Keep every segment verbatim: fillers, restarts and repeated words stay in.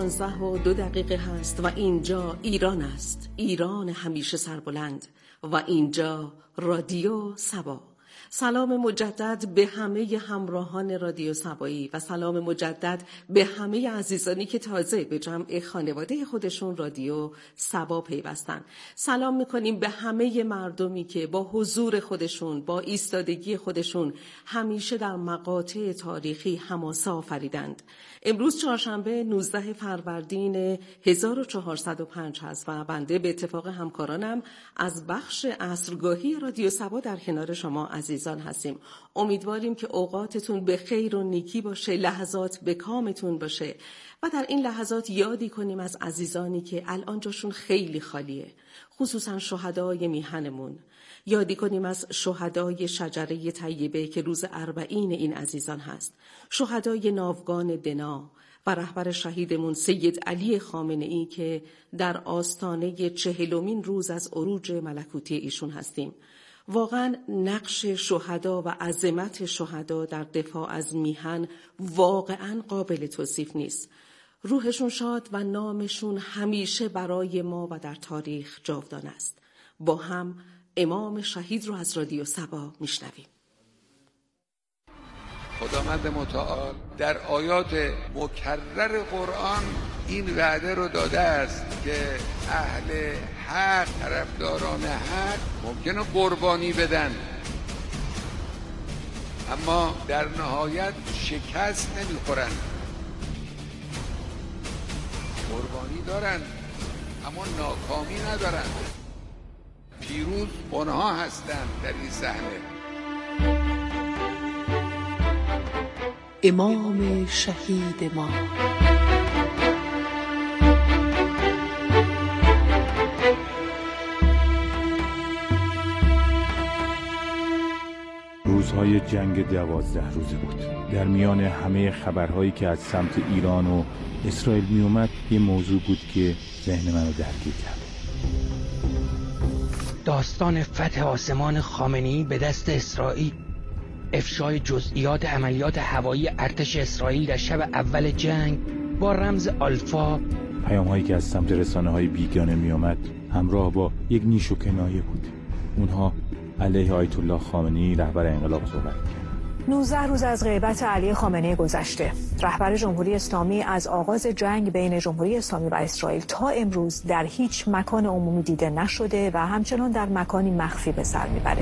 دوازده و دو دقیقه هست و اینجا ایران است، ایران همیشه سربلند، و اینجا رادیو سبا. سلام مجدد به همه همراهان رادیو سبایی و سلام مجدد به همه عزیزانی که تازه به جمع خانواده خودشون رادیو سبا پیوستن. سلام میکنیم به همه مردمی که با حضور خودشون، با ایستادگی خودشون همیشه در مقاطع تاریخی حماسه آفریدند. امروز چهارشنبه نوزده فروردین هزار و چهارصد و پنج هست و بنده به اتفاق همکارانم از بخش عصرگاهی رادیو سبا در کنار شما عزیزان هستیم. امیدواریم که اوقاتتون به خیر و نیکی باشه، لحظات به کامتون باشه و در این لحظات یادی کنیم از عزیزانی که الان جاشون خیلی خالیه، خصوصا شهدای میهنمون. یادی کنیم از شهدای شجره طیبه که روز اربعین این عزیزان هست، شهدای ناوگان دنا و رهبر شهیدمون سید علی خامنه‌ای که در آستانه چهلمین روز از عروج ملکوتی ایشون هستیم. واقعا نقش شهدا و عظمت شهدا در دفاع از میهن واقعا قابل توصیف نیست. روحشون شاد و نامشون همیشه برای ما و در تاریخ جاودان است. با هم امام شهید رو از رادیو سبا میشنویم. خداوند متعال در آیات مکرر قرآن این وعده رو داده است که اهل حق، طرفداران حق ممکنه قربانی بدن اما در نهایت شکست نمیخورن. قربانی دارن اما ناکامی ندارن. پیروز اونها هستند در این صحنه. امام شهید ما. روزهای جنگ دوازده روزه بود. در میان همه خبرهایی که از سمت ایران و اسرائیل می اومد یه موضوع بود که ذهن منو درگیر کرد. داستان فتح آسمان خامنه‌ای به دست اسرائیل، افشای جزئیات عملیات هوایی ارتش اسرائیل در شب اول جنگ با رمز آلفا. پیام هایی که از سمت رسانه های بیگانه می آمد همراه با یک نیش و کنایه بود. اونها علیه آیت الله خامنه‌ای رهبر انقلاب صحبت کرد. نوزده روز از غیبت علی خامنه‌ای گذشته. رهبر جمهوری اسلامی از آغاز جنگ بین جمهوری اسلامی و اسرائیل تا امروز در هیچ مکان عمومی دیده نشده و همچنان در مکانی مخفی به سر میبره.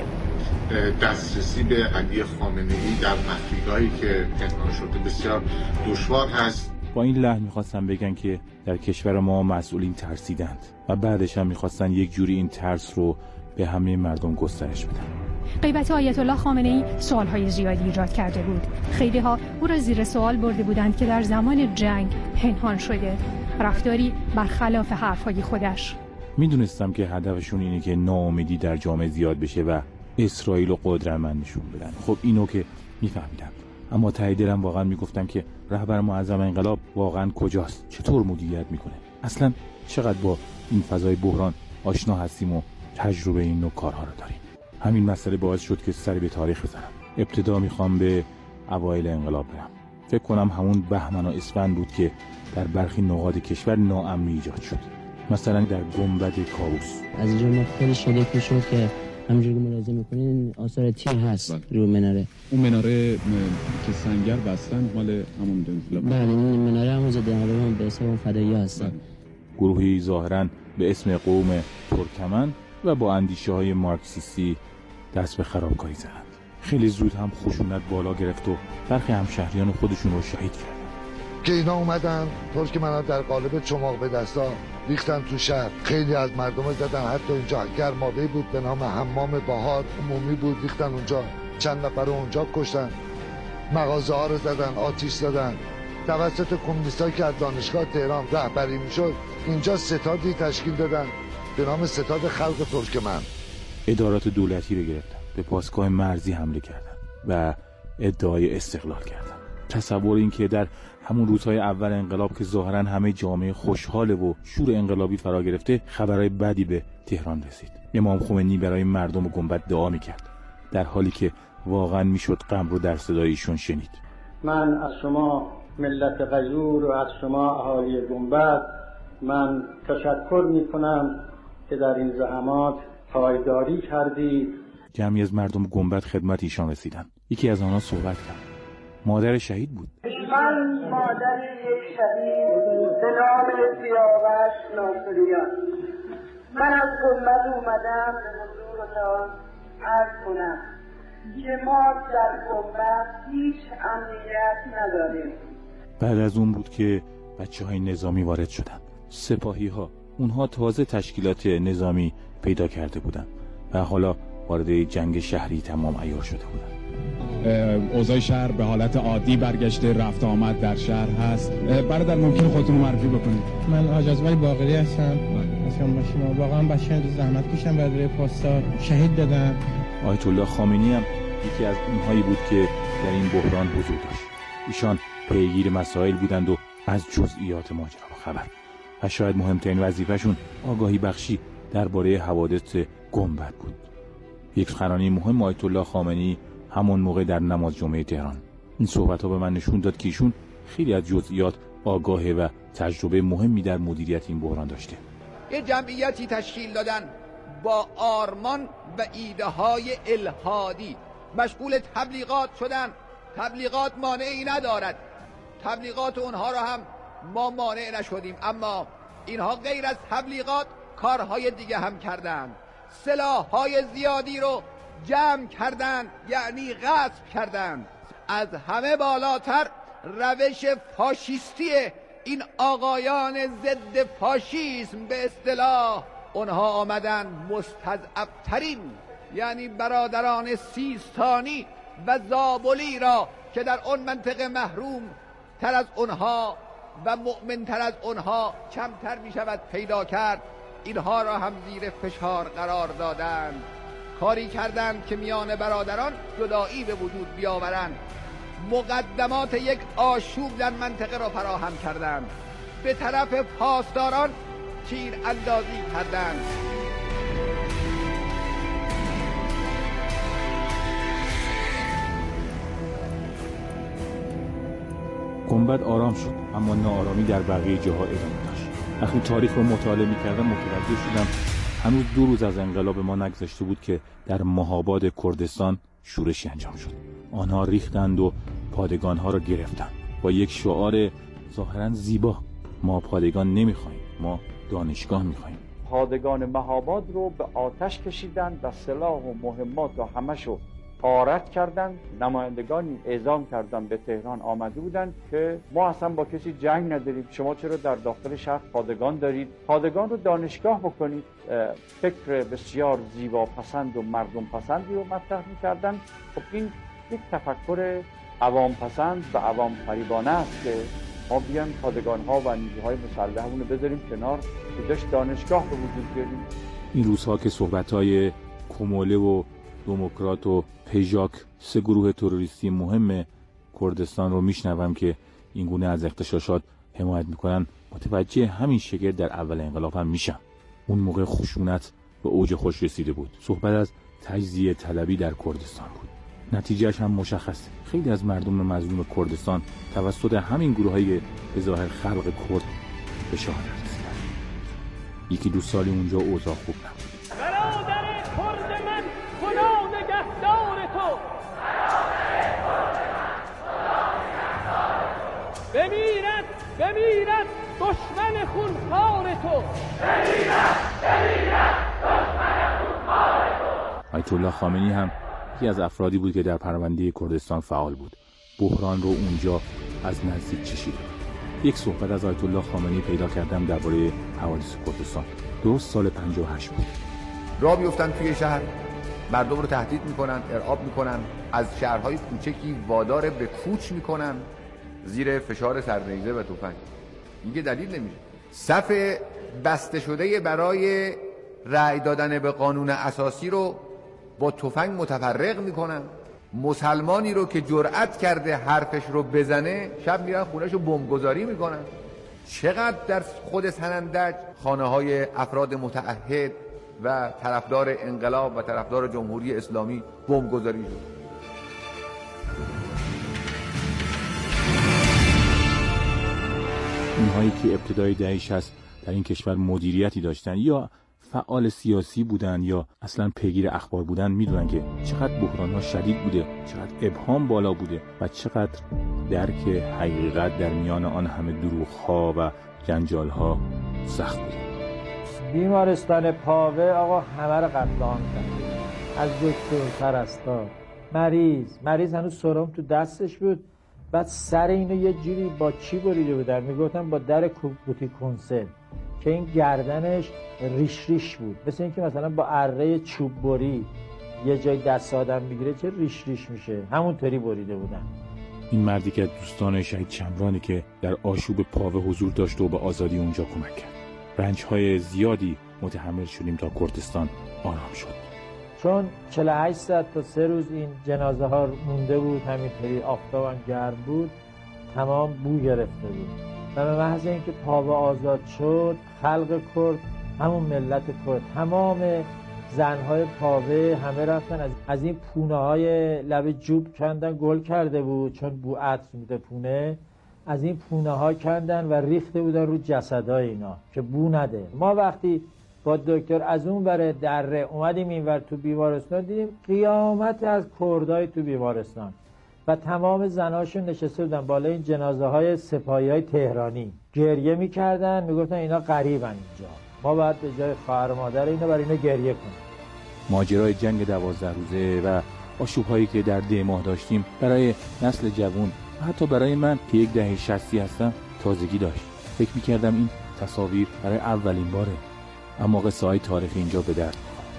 دسترسی به علی خامنه‌ای در مخفیگاهی که پنهان شده بسیار دشوار هست. با این لحن میخواستن بگن که در کشور ما مسئولین ترسیدند و بعدش هم میخواستن یک جوری این ترس رو به همه مردم گسترش بدن. غیبت آیت الله خامنه‌ای سوالهای زیادی ایجاد کرده بود. خیلی ها او را زیر سوال برده بودند که در زمان جنگ پنهان شده، رفتاری برخلاف حرفهای خودش. میدونستم که هدفشون اینه که ناامیدی در جامعه زیاد بشه و اسرائیل رو قدرتمند نشون بدن. خب اینو که میفهمیدم، اما ته دلم واقعا میگفتم که رهبر معظم انقلاب واقعا کجاست؟ چطور مدیریت میکنه؟ اصلا چقدر با این فضای بحران آشنا هستیم و تجربه این نوع کارها رو داریم. همین مسئله باعث شد که سری به تاریخ بزنم. ابتدا میخوام به اوایل انقلاب برم. فکر کنم همون بهمن و اسفند بود که در برخی نقاط کشور ناامنی ایجاد شد. مثلا در گنبد کاووس. از اینجا ما خیلی شگفت میشد که همونجوری که ملاحظه میکنین آثار تیر هست روی مناره. اون مناره که سنگر بستن مال همون انقلاب. بله، این مناره همون ضد انقلاب به حساب فدایی هستن. گروهی ظاهرا به اسم قوم ترکمن و با اندیشه‌های مارکسیستی دست به خرابکاری زدند. خیلی زود هم خشونت بالا گرفت و برخی همشهریان خودشون رو شهید کردند. که اینا اومدن ترکمن‌ها در قالب چماق به دستا ریختن تو شهر. خیلی از مردم زدن، حتی اینجا گرمابه بود به نام حمام بهار عمومی بود، ریختن اونجا، چند نفر رو اونجا کشتن. مغازه ها رو زدن، آتیش زدن. توسط کمونیستایی که از دانشگاه تهران رهبری میشد اینجا ستادی تشکیل دادن به نام ستاد خلق ترکمن. ادارات دولتی رو گرفتن، به پاسگاه مرزی حمله کردن و ادعای استقلال کردن. تصور این که در همون روزهای اول انقلاب که ظاهرا همه جامعه خوشحاله و شور انقلابی فرا گرفته، خبرهای بدی به تهران رسید. امام خمینی برای مردم گنبد دعا میکرد، در حالی که واقعا میشد غم رو در صدای ایشون شنید. من از شما ملت غیور و از شما اهالی گنبد من تشکر می کنم که در این زحمات پایداری کردید. جمعی از مردم گنبد خدمت ایشان رسیدند. یکی از آنها صحبت کرد. مادر شهید بود. من مادر یک شهید به نام سیاوش ناصریان. من از گنبد اومدم به حضورتان عرض کنم که ما در گنبد هیچ امنیت نداریم. بعد از اون بود که بچه های نظامی وارد شدن. سپاهی ها، اونها تازه تشکیلات نظامی پیدا کرده بودن و حالا وارد جنگ شهری تمام عیار شده بودن. اوضاع شهر به حالت عادی برگشته، رفت آمد در شهر هست. برادر ممکن خودتون رو معرفی بکنید؟ من حاج ازبای باقری هستم. مثلا باشیم واقعا بچه‌ها زحمت کشیدن برای پاسدار شهید دادن. آیت الله خامنه‌ای هم یکی از اونهایی بود که در این بحران حضور داشت. ایشان پیگیر مسائل بودند و از جزئیات ماجرا خبر و شاید مهمترین وظیفه‌شون آگاهی بخشی درباره حوادث گنبد بود. یک سخنرانی مهم آیت الله خامنه‌ای همون موقع در نماز جمعه تهران. این صحبت‌ها به من نشون داد که ایشون خیلی از جزئیات آگاهه و تجربه مهمی در مدیریت این بحران داشته. یه جمعیتی تشکیل دادن با آرمان و ایده‌های الهادی، مشغول تبلیغات شدن. تبلیغات مانعی ندارد، تبلیغات اونها رو هم ما مانع نشدیم، اما اینها غیر از تبلیغات کارهای دیگه هم کردن. سلاح‌های زیادی رو جمع کردن، یعنی غصب کردن. از همه بالاتر روش فاشیستی این آقایان ضد فاشیسم به اصطلاح، اونها آمدن مستضعف‌ترین، یعنی برادران سیستانی و زابلی را که در اون منطقه محروم تر از اونها و مؤمن تر از اونها کمتر می شود پیدا کرد، اینها را هم زیر فشار قرار دادند. کاری کردند که میان برادران جدایی به وجود بیاورند. مقدمات یک آشوب در منطقه را فراهم کردند. به طرف پاسداران تیر اندازی کردند. گنبد آرام شد، اما ناآرامی در بقیه جاها ادامه داشت. وقتی تاریخ رو مطالعه می‌کردم متوجه شدم هنوز دو روز از انقلاب ما نگذشته بود که در مهاباد کردستان شورشی انجام شد. آنها ریختند و پادگان‌ها را گرفتند با یک شعار ظاهراً زیبا: ما پادگان نمی‌خوایم، ما دانشگاه می‌خوایم. پادگان مهاباد رو به آتش کشیدند و سلاح و مهمات و همشو غارت کردند. نمایندگانی اعزام کردند به تهران آمده بودند که ما اصلا با کسی جنگ نداریم، شما چرا در داخل شهر پادگان دارید؟ پادگان رو دانشگاه بکنید. فکر بسیار زیبا پسند و مردم پسندی رو مطرح می‌کردند. خب این یک تفکر عوام پسند و عوام فریبانه است که ما بیان پادگان‌ها و نیروهای مسلحمون رو بذاریم کنار که داشت دانشگاه به وجود بیاریم. این روزها که صحبت‌های کوموله و دموکرات و پیژاک، سه گروه تروریستی مهم کردستان رو میشنوم که این گونه از اغتشاشات حمایت میکنن، متوجه همین شگرد در اول انقلاب هم میشم. اون موقع خشونت به اوج خودش رسیده بود. صحبت از تجزیه طلبی در کردستان بود. نتیجهش هم مشخصه. خیلی از مردم مظلوم کردستان توسط همین گروه‌های به ظاهر خلق کرد به شهادت رسیدن. یکی دو سالی اونجا اوضاع خوب نبود. بمیرد بمیرد دشمن خونخوار تو، بمیرد بمیرد دشمن خونخوار تو. آیت الله خامنه‌ای هم یکی از افرادی بود که در پرونده کردستان فعال بود. بحران رو اونجا از نزدیک چشیده. یک صحبت از آیت الله خامنه‌ای پیدا کردم درباره حوادث کردستان. درست سال پنجاه و هشت بود. راه بیفتن توی شهر، مردم رو تهدید میکنن، ارعاب میکنن، از شهرهای کوچکی وادار به کوچ میکنن زیر فشار سرنیزه و تفنگ. این که دلیل نمیشه. صف بسته شده برای رأی دادن به قانون اساسی رو با تفنگ متفرق میکنن. مسلمانی رو که جرأت کرده حرفش رو بزنه شب میرن خونه‌ش رو بمبگذاری میکنن. چقدر در خود سنندج خانه های افراد متعهد و طرفدار انقلاب و طرفدار جمهوری اسلامی بمبگذاری شد. اینهایی که ابتدای دهه شصت در این کشور مدیریتی داشتن یا فعال سیاسی بودن یا اصلا پیگیر اخبار بودن میدونن که چقدر بحران‌ها شدید بوده، چقدر ابهام بالا بوده و چقدر درک حقیقت در میان آن همه دروغ‌ها و جنجال‌ها سخت بوده. بیمارستان پاوه آقا همه رو قتل عام کرد، از دکتر، پرستار، مریض مریض هنوز سرم تو دستش بود، بعد سر اینو یه جوری با چی بریده بودن، میگفتن با در بوتی کنسل، که این گردنش ریش ریش بود، مثل اینکه مثلا با اره چوب بری یه جای دست آدم میگیره چه ریش ریش میشه، همونطوری بریده بودن. این مردی که دوستان شهید شمرانی که در آشوب پاوه حضور داشت و به آزادی اونجا کمک کرد. رنج‌های زیادی متحمل شدیم تا کردستان آرام شد. چون چهل و هشت ساعت تا سه روز این جنازه ها مونده بود، همینطوری آفتاب هم گرم بود، تمام بو گرفته بود و به محض اینکه پاوه آزاد شد، خلق کرد، همون ملت کرد، تمام زنهای پاوه همه رفتن از, از این پونه های لب جوب کندن، گل کرده بود چون بو عطر میده پونه، از این پونه ها کندن و ریخته بودن رو جسدهای اینا که بو نده. ما وقتی با دکتر از اون بره دره اومدیم این ور تو بیمارستان، دیدیم قیامت از کردای تو بیمارستان و تمام زناشون نشسته بودن بالای این جنازه های سپاهی های تهرانی، گریه میکردن، میگفتن اینا غریبن اینجا، ما باید به جای خواهر مادر اینا برای اینا گریه کنیم. ماجرای جنگ دوازده روزه و آشوب‌هایی که در ده ماه داشتیم برای نسل جوان و حتی برای من که یک دهه شصتی هستم تازگی داشت. فکر میکردم این تصاویر برای اولین باره، اما قصه های تاریخی اینجا به درد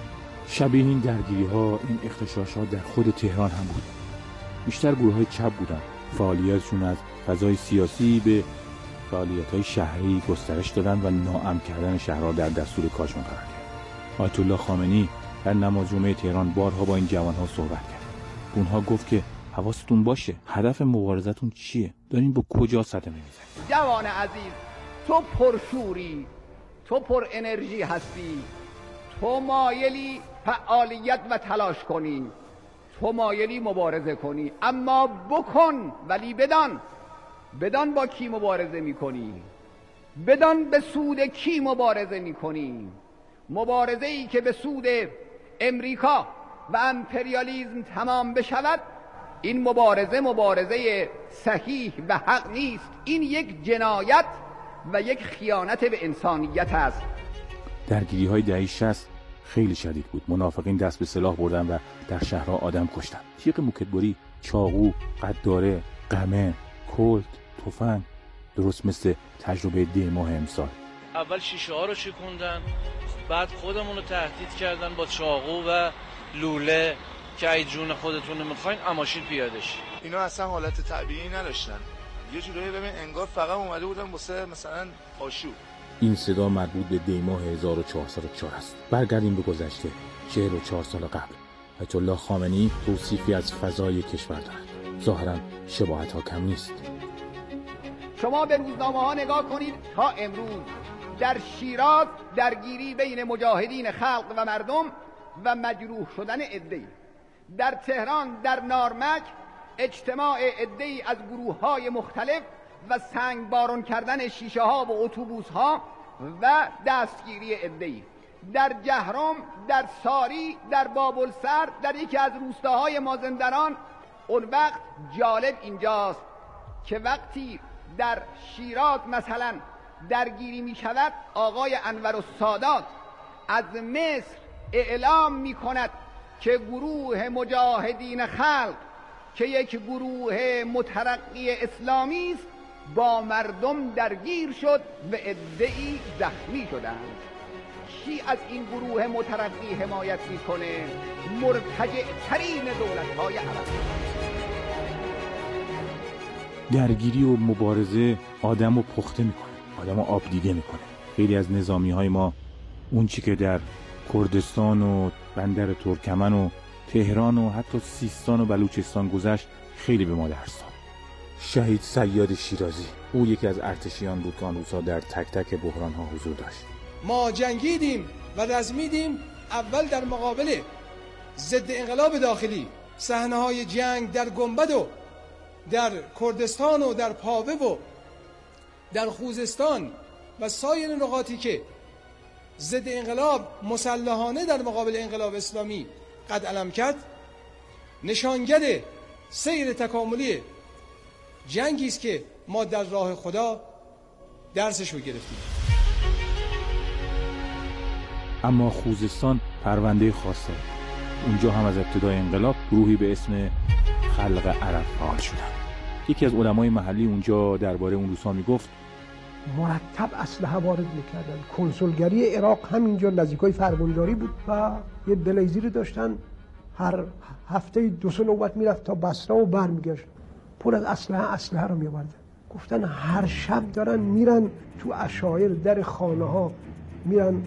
شبیه این درگیری ها، این اغتشاشات در خود تهران هم بود. بیشتر گروه های چپ بودن، فعالیتشون از فضای سیاسی به فعالیت های شهری گسترش دادن و ناامن کردن شهرها در دستور کارشون قرار گرفت. آیت الله خامنه‌ای در نماز جمعه تهران بارها با این جوانها صحبت کرد. اونها گفت که حواستون باشه، هدف مبارزتون چیه؟ دارین با کجا صدمه میزنید؟ جوان عزیز، تو پرشوری، تو پر انرژی هستی، تو مایلی فعالیت و تلاش کنی، تو مایلی مبارزه کنی، اما بکن، ولی بدان بدان با کی مبارزه میکنی، بدان به سود کی مبارزه میکنی. مبارزه ای که به سود امریکا و امپریالیزم تمام بشود، این مبارزه مبارزه صحیح و حق نیست، این یک جنایت و یک خیانت به انسانیت است. درگیری های دهه شصت خیلی شدید بود. منافقین دست به سلاح بردن و در شهرها آدم کشتن. تیغ موکتبری، چاقو، قداره، قمه، کلت، تفنگ، درست مثل تجربه ده ماه امسال. اول شیشه ها رو شکوندن، بعد خودمون رو تهدید کردن با چاقو و لوله که ای جون خودتون رو میخواین اماشین پیاده شید. اینا اصلا حالت طبیعی نداشتن، یه جورایی ببین انگار فقط اومده بودن واسه مثلا آشوب. این صدا مربوط به دی ماه هزار و چهارصد و چهار است. برگردیم به گذشته، چهل و چهار سال قبل. آیت الله خامنه‌ای توصیفی از فضای کشور دارد. ظاهراً شباهت‌ها کم نیست. شما به روزنامه ها نگاه کنید تا امروز در شیراز درگیری بین مجاهدین خلق و مردم و مجروح شدن عده‌ای، در تهران در نارمک اجتماع عده‌ای از گروه‌های مختلف و سنگ بارون کردن شیشه ها و اتوبوس ها و دستگیری عده‌ای، در جهرم، در ساری، در بابلسر، در یکی از روستاهای مازندران. اون وقت جالب اینجاست که وقتی در شیراز مثلا درگیری می شود، آقای انورالسادات از مصر اعلام می کند که گروه مجاهدین خلق که یک گروه مترقی اسلامی است با مردم درگیر شد و عده‌ای زخمی شدند. کی از این گروه مترقی حمایت میکنه؟ مرتجع ترین دولت‌های عرب. درگیری و مبارزه آدمو پخته میکنه، آدمو آب دیده میکنه. خیلی از نظامی‌های ما اون چی که در کردستان و بندر ترکمن و تهران و حتی سیستان و بلوچستان گذشت خیلی به ما درس داد. شهید صیاد شیرازی، او یکی از ارتشیان بود که آن روزها در تک تک بحران‌ها حضور داشت. ما جنگیدیم و رزمیدیم اول در مقابل ضد انقلاب داخلی. صحنه‌های جنگ در گنبد و در کردستان و در پاوه و در خوزستان و سایر نقاطی که ضد انقلاب مسلحانه در مقابل انقلاب اسلامی قد علم کرد، نشانگر سیر تکاملی جنگی است که ما در راه خدا درسش رو گرفتیم. اما خوزستان پرونده خاصه. اونجا هم از ابتدای انقلاب گروهی به اسم خلق عرب فعال شدن. یکی از علمای محلی اونجا درباره اون روزها میگفت مرتب اسلحه وارد میکردن. کنسولگری عراق همینجا نزدیکای فرمانداری بود و یه بلیزی داشتن، هر هفته دو سه نوبت میرفت تا بصره و برمیگشت پر از اسلحه اسلحه رو میآوردن. گفتن هر شب دارن میرن تو عشایر در خانه ها، میرن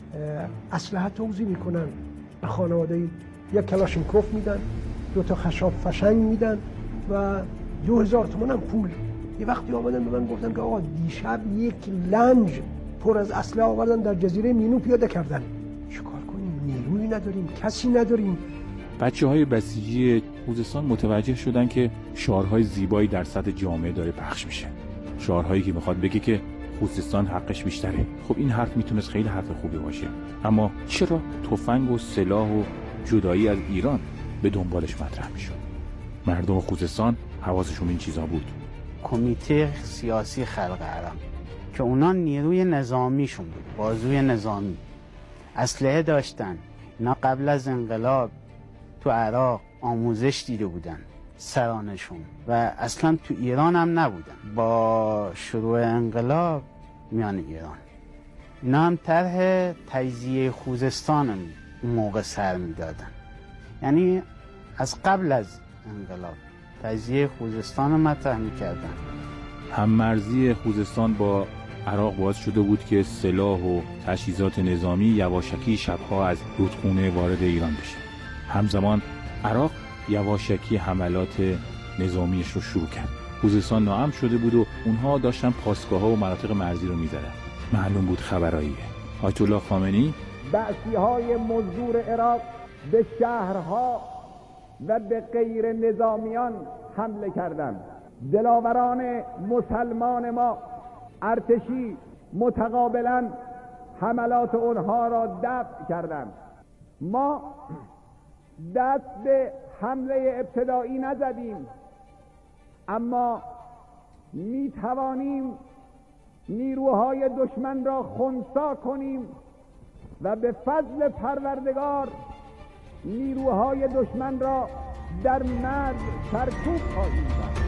اسلحه توزیع میکنن به خانواده، یک کلاشینکوف میدن، دو تا خشاب فشنگ میدن و دو هزار تومان هم پول. یه وقتی آمدن به من گفتن که آقا دیشب یک لنج پر از اسلحه آوردن در جزیره مینو پیاده کردن. چیکار کنیم؟ نیرویی نداریم، کسی نداریم. بچه های بسیجی خوزستان متوجه شدن که شعارهای زیبایی در سطح جامعه داره پخش میشه، شعارهایی که میخواد بگه که خوزستان حقش بیشتره. خب این حرف میتونست خیلی حرف خوبی باشه، اما چرا تفنگ و سلاح و جدایی از ایران به دنبالش مطرح میشد؟ مردم خوزستان حواسشون این چیزا بود. کمیته سیاسی خلق عرب که اونا نیروی نظامیشون بود، بازوی نظامی، اسلحه داشتن. اینا قبل از انقلاب تو عراق آموزش دیده بودن سرانشون و اصلا تو ایران هم نبودن. با شروع انقلاب میان ایران اینا هم طرح تجزیه خوزستان اون موقع سر میدادن، یعنی از قبل از انقلاب تجزیه خوزستان رو مطرح میکردن. هممرزی خوزستان با عراق باعث شده بود که سلاح و تجهیزات نظامی یواشکی شبها از رودخونه وارد ایران بشه. همزمان عراق یواشکی حملات نظامیش رو شروع کرد. خوزستان ناامن شده بود و اونها داشتن پاسگاه‌ها و مناطق مرزی رو می‌زدن. معلوم بود خبراییه. آیت الله خامنه‌ای بعثی‌های مزدور عراق به شهرها و به غیر نظامیان حمله کردند. دلاوران مسلمان ما ارتشی متقابلا حملات اونها را دفع کردند. ما دست به حمله ابتدایی نزدیم، اما می توانیم نیروهای دشمن را خنثی کنیم و به فضل پروردگار نیروهای دشمن را در مرز سرکوب خواهیم کرد.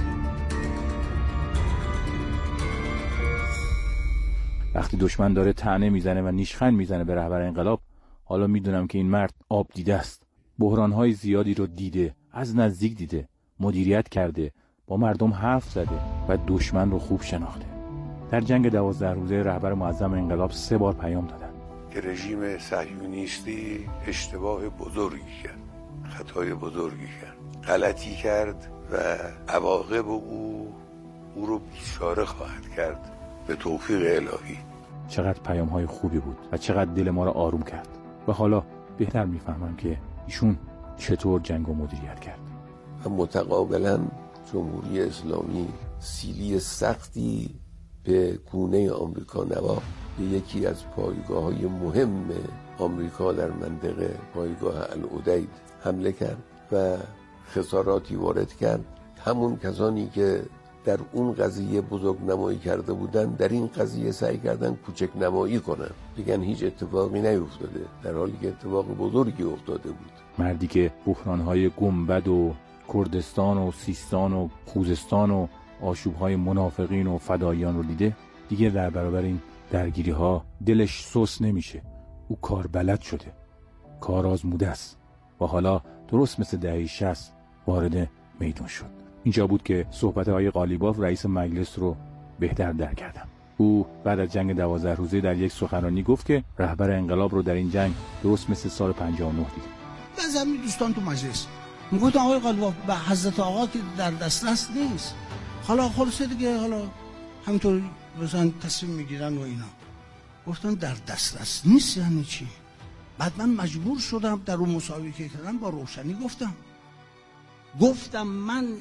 وقتی دشمن داره طعنه میزنه و نیشخند میزنه به رهبر انقلاب، حالا میدونم که این مرد آب دیده است. بحران‌های زیادی رو دیده، از نزدیک دیده، مدیریت کرده، با مردم حرف زده و دشمن رو خوب شناخته. در جنگ دوازده روزه رهبر معظم انقلاب سه بار پیام دادن که رژیم صهیونیستی اشتباه بزرگی کرد، خطای بزرگی کرد، غلطی کرد و عواقب او او رو بیچاره خواهد کرد به توفیق الهی. چقدر پیام‌های خوبی بود و چقدر دل ما رو آروم کرد و حالا بهتر میفهمم که ایشون چطور جنگ رو مدیریت کرد. و متقابلا جمهوری اسلامی سیلی سختی به گونه آمریکا نواخت، به یکی از پایگاه‌های مهم آمریکا در منطقه، پایگاه العدید حمله کرد و خساراتی وارد کرد. همون کسانی که در اون قضیه بزرگ نمایی کرده بودن در این قضیه سعی کردن کوچک نمایی کنن، بگن هیچ اتفاقی نیفتاده، در حالی که اتفاق بزرگی افتاده بود. مردی که بحران‌های گنبد و کردستان و سیستان و خوزستان و آشوب‌های منافقین و فداییان رو دیده، دیگه در برابر این درگیری‌ها دلش سوس نمیشه. او کار بلد شده، کار آزموده است و حالا درست مثل دهه شصت وارد میدان شد. اینجا بود که صحبت های قالیباف رئیس مجلس رو بهتر درک کردم. او بعد از جنگ دوازده روزه در یک سخنرانی گفت که رهبر انقلاب رو در این جنگ درست مثل سال پنجاه و نه دید. بعضی از دوستان تو مجلس میگفتن آقای قالیباف به حضرت آقا که در دسترس نیست، حالا خلاصه دیگه حالا همینطور مثلا تصمیم میگیرن و اینا. گفتن در دسترس نیست یعنی چی؟ بعد من مجبور شدم در اون مسابقه که کردم با روشنی گفتم گفتم من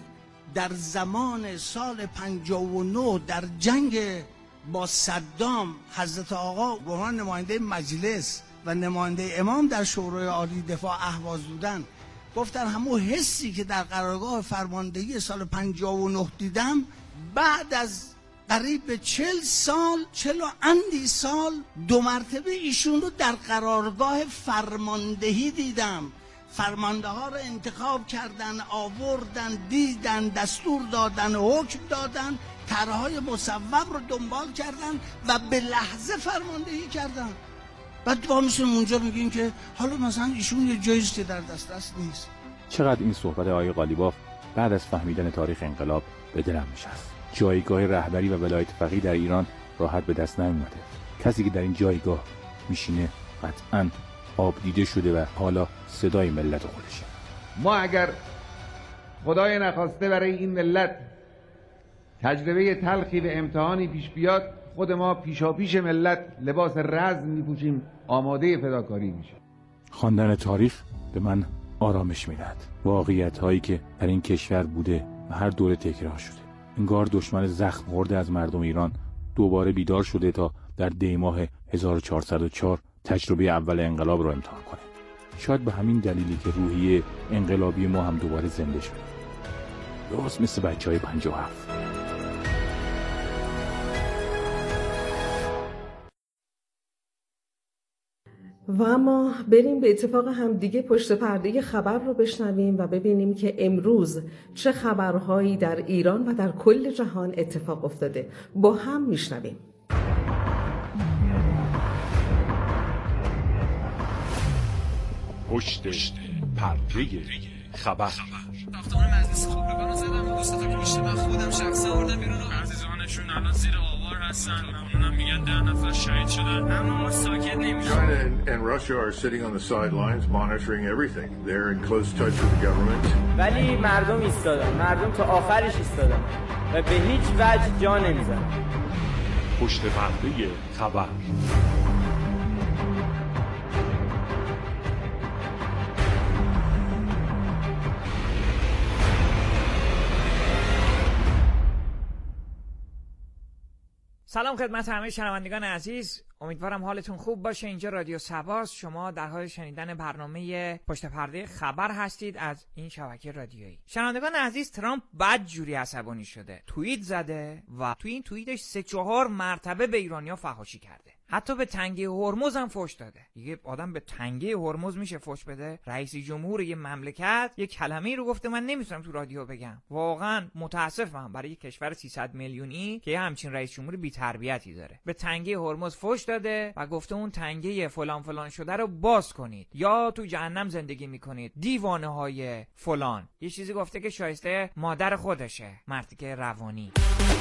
در زمان سال پنجاه و نه در جنگ با صدام حضرت آقا به عنوان نماینده مجلس و نماینده امام در شورای عالی دفاع اهواز بودن، گفتن همون حسی که در قرارگاه فرماندهی سال پنجاه و نه دیدم بعد از قریب چل سال چل و اندی سال دو مرتبه ایشون رو در قرارگاه فرماندهی دیدم. فرمانده ها رو انتخاب کردن، آوردن، دیدن، دستور دادن، حکم دادن، طرحهای مصوب رو دنبال کردن و به لحظه فرماندهی کردن. بعد با میشون اونجا میگیم که حالا مثلا ایشون یه جایزی که در دسترس نیست. چقدر این صحبت آقای قالیباف بعد از فهمیدن تاریخ انقلاب به دلم نشست. جایگاه رهبری و ولایت فقیه در ایران راحت به دست نیومده. کسی که در این جایگاه میشینه قطعاً آب دیده شده و حالا صدای ملت خودشه. ما اگر خدای نخواسته برای این ملت تجربه تلخی و امتحانی پیش بیاد، خود ما پیشا پیش ملت لباس رزم میپوشیم، آماده فداکاری میشه. خواندن تاریخ به من آرامش میدهد. واقعیت هایی که در این کشور بوده و هر دوره تکرار شده. انگار دشمن زخم خورده از مردم ایران دوباره بیدار شده تا در دی ماه هزار و چهارصد و چهار تجربه اول انقلاب را امتحان کنه. شاید به همین دلیلی که روحیه انقلابی ما هم دوباره زنده شده. درست مثل بچهای پنجاه و هفت. و اما بریم به اتفاق هم دیگه پشت پرده خبر رو بشنویم و ببینیم که امروز چه خبرهایی در ایران و در کل جهان اتفاق افتاده. با هم میشنویم. پشت پرده خبر. ساختمان مجلس خبرگان رو زدم، دوستا که پشت من خودم شخصا آوردم بیرون. عزیزانشون الان زیر آوار هستن، اونم میگن ده نفر شهید شدن، اما ما ساکت نمیشیم. China and, and Russia are sitting on the sidelines monitoring everything. They're in close touch with the government. ولی مردم ایستادن، مردم تا آخرش ایستادن و به هیچ وجه جا نمیزنن. پشت پرده خبر. سلام خدمت همه شنوندگان عزیز، امیدوارم حالتون خوب باشه. اینجا رادیو سباست، شما در حال شنیدن برنامه پشت پرده خبر هستید از این شبکه رادیویی. شنوندگان عزیز، ترامپ بد جوری عصبانی شده، توییت زده و توی این توییتش سه چهار مرتبه به ایرانیا فحاشی کرده، حتی به تنگه هرمز هم فحش داده. دیگه آدم به تنگه هرمز میشه فحش بده؟ رئیس جمهور یه مملکت یه کلمه‌ای رو گفته من نمیتونم تو رادیو بگم. واقعا متاسفم برای یک کشور سیصد میلیونی که همچین رئیس جمهور بی تربیتی داره. به تنگه هرمز فحش داده و گفته اون تنگه فلان فلان شده رو باز کنید یا تو جهنم زندگی میکنید دیوانه های فلان. یه چیزی گفته که شایسته مادر خودشه، مرتیکه روانی.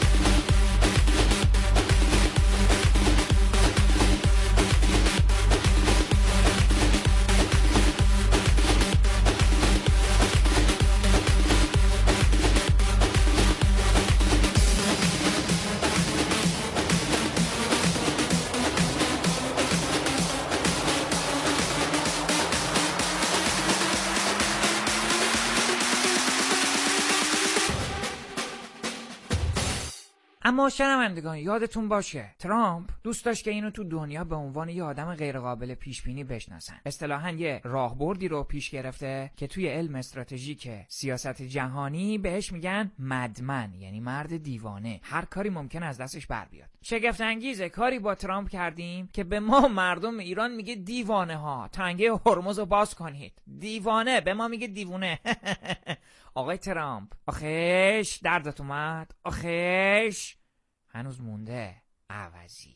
اما شنوندگان یادتون باشه ترامپ دوست داشت که اینو تو دنیا به عنوان یه آدم غیر قابل پیش بینی بشناسن. اصطلاحاً یه راهبردی رو پیش گرفته که توی علم استراتژیک سیاست جهانی بهش میگن مدمن، یعنی مرد دیوانه. هر کاری ممکن از دستش بر بیاد. شگفت انگیزه کاری با ترامپ کردیم که به ما مردم ایران میگه دیوانه ها، تنگه هرمز رو باز کنید. دیوانه به ما میگه دیوونه. آقای ترامپ آخیش دردت اومد؟ آخیش هنوز مونده عوضی.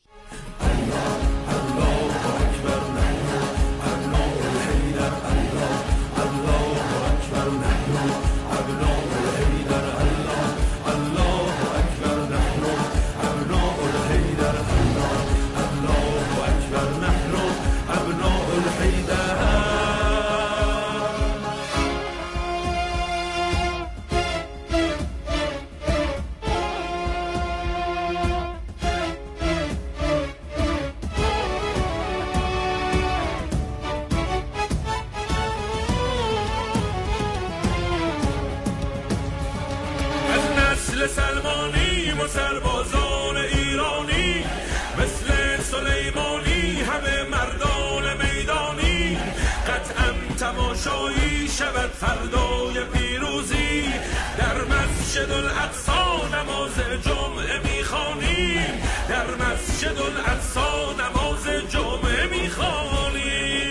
سربازان ایرانی مثل سلیمانی همه مردان میدانی قطعا تماشایی شود فردای پیروزی در مسجد الاقصی نماز جمعه میخوانیم در مسجد الاقصی نماز جمعه میخوانیم.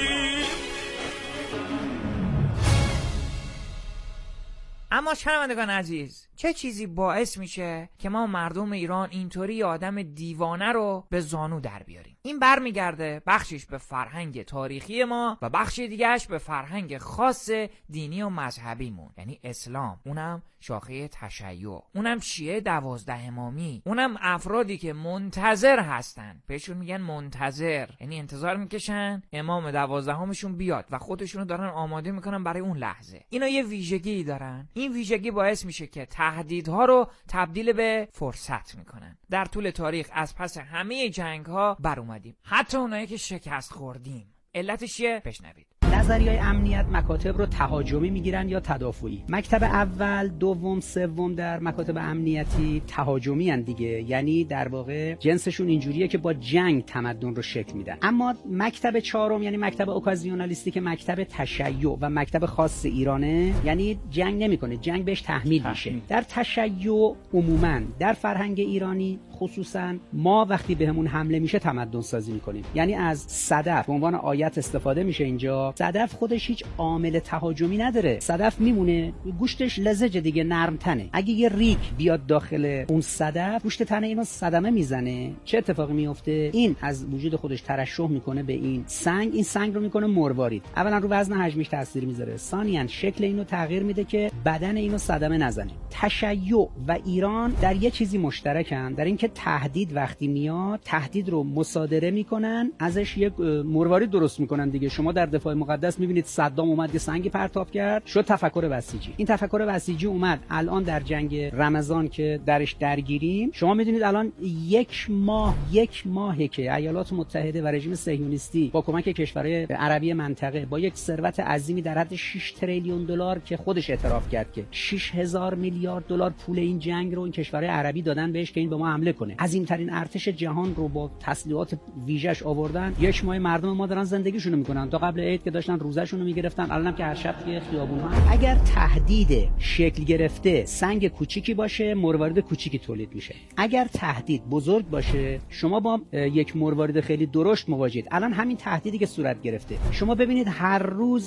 اما شنوندگان عزیز، چه چیزی باعث میشه که ما مردم ایران اینطوری آدم دیوانه رو به زانو در بیاریم؟ این برمیگرده بخشش به فرهنگ تاریخی ما و بخش دیگهش به فرهنگ خاص دینی و مذهبیمون، یعنی اسلام، اونم شاخه تشیع، اونم شیعه دوازده امامی، اونم افرادی که منتظر هستن، بهشون میگن منتظر، یعنی انتظار میکشن امام دوازدهمشون بیاد و خودشونو دارن آماده میکنن برای اون لحظه. اینا یه ویژگی دارن، این ویژگی باعث میشه که تهدیدها رو تبدیل به فرصت میکنن. در طول تاریخ از پس همه جنگ‌ها بر اومدیم، حتی اونایی که شکست خوردیم. علتش چیه؟ بشنوید. نظریه‌های امنیت مکاتب رو تهاجمی میگیرن یا تدافعی. مکتب اول، دوم، سوم در مکاتب امنیتی تهاجمی ان دیگه، یعنی در واقع جنسشون اینجوریه که با جنگ تمدن رو شکل میدن. اما مکتب چهارم یعنی مکتب اوکازیونالیستی که مکتب تشیع و مکتب خاص ایرانه، یعنی جنگ نمیکنه، جنگ بهش تحمیل میشه. در تشیع عموما در فرهنگ ایرانی خصوصا ما وقتی بهمون حمله میشه تمدن سازی میکنیم، یعنی از صدف به عنوان آیت استفاده میشه. اینجا صدف خودش هیچ عامل تهاجمی نداره، صدف میمونه گوشتش لزج دیگه، نرم تنه. اگه یه ریک بیاد داخل اون صدف، گوشت تنه اینو صدمه میزنه، چه اتفاقی میفته؟ این از وجود خودش ترشح میکنه به این سنگ، این سنگ رو میکنه مروارید. اولا رو وزن حجمش تاثیر میذاره، ثانیاً شکل اینو تغییر میده که بدن اینو صدمه نزنه. تشیع و ایران در یه چیزی مشترکن، در اینکه تهدید وقتی میاد، تهدید رو مصادره میکنن، ازش یک مروارید درست میکنن دیگه. شما در دفاع مقدس میبینید صدام اومد یه سنگی پرتاب کرد، شد تفکر بسیجی. این تفکر بسیجی اومد الان در جنگ رمضان که درش درگیریم، شما میدونید الان یک ماه یک ماهه که ایالات متحده و رژیم صهیونیستی با کمک کشورهای عربی منطقه با یک ثروت عظیمی در حد شش تریلیون دلار که خودش اعتراف کرد که شش هزار میلیارد دلار پول این جنگ رو این کشورهای عربی دادن بهش که این به ما حمله کنه. عظیم‌ترین ارتش جهان رو با تسلیحات ویژه‌اش آوردن، یک ماه مردم ما دارن زندگیشونو میکنن. تا قبل عید که داشتن روزشونو میگرفتن، الانم که هر شب توی خیابون‌ها اگر تهدید شکل گرفته سنگ کوچیکی باشه، مروارید کوچیکی تولید میشه. اگر تهدید بزرگ باشه، شما با یک مروارید خیلی درشت مواجهید. الان همین تهدیدی که صورت گرفته، شما ببینید هر روز